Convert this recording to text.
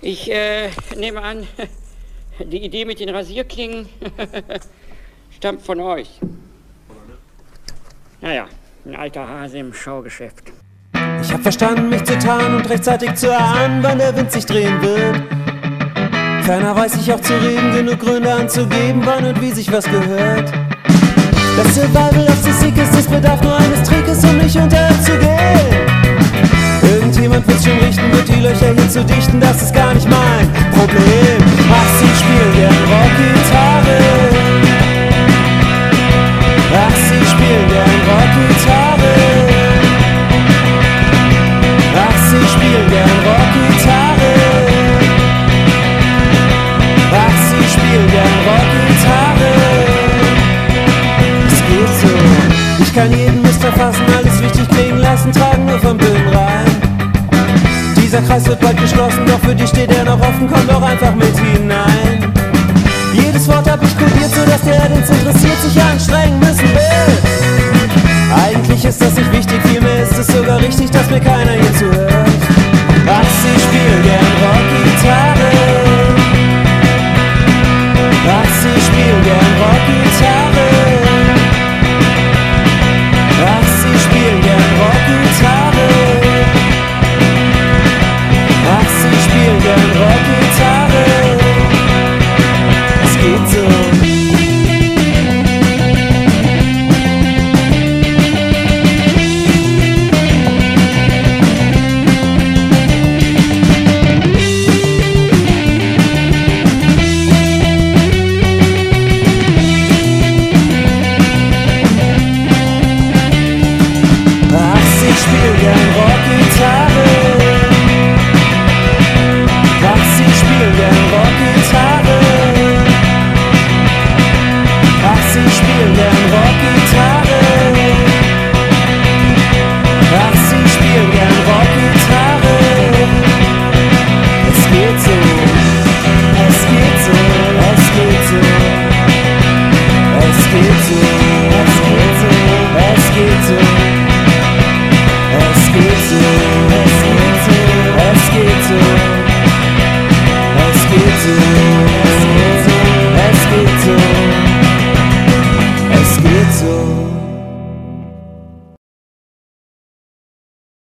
Ich nehme an, die Idee mit den Rasierklingen stammt von euch. Naja, ein alter Hase im Schaugeschäft. Ich hab verstanden, mich zu tarnen und rechtzeitig zu erahnen, wann der Wind sich drehen wird. Keiner weiß sich auch zu reden, genug Gründe anzugeben, wann und wie sich was gehört. Das Survival of the Sickest, es bedarf nur eines Trickes, um nicht unterzugehen. Irgendjemand wird's schon richten, wird die Löcher hier zu dichten, das ist gar nicht mein Problem. Ach, sie spielen gern Rockgitarre. Ach, sie spielen gern Rockgitarre. Ach, sie spielen gern Rockgitarre. Ach, sie spielen gern Rockgitarre. Es geht so, ich kann jeden Mist erfassen, alles wichtig klingen lassen, tragen nur vom Böen rein. Dieser Kreis wird bald geschlossen, doch für dich steht er noch offen, komm doch einfach mit hinein. Jedes Wort hab ich kodiert, sodass der den's interessiert, sich anstrengen müssen will. Eigentlich ist das nicht wichtig, vielmehr ist es sogar richtig, dass mir keiner hier zuhört.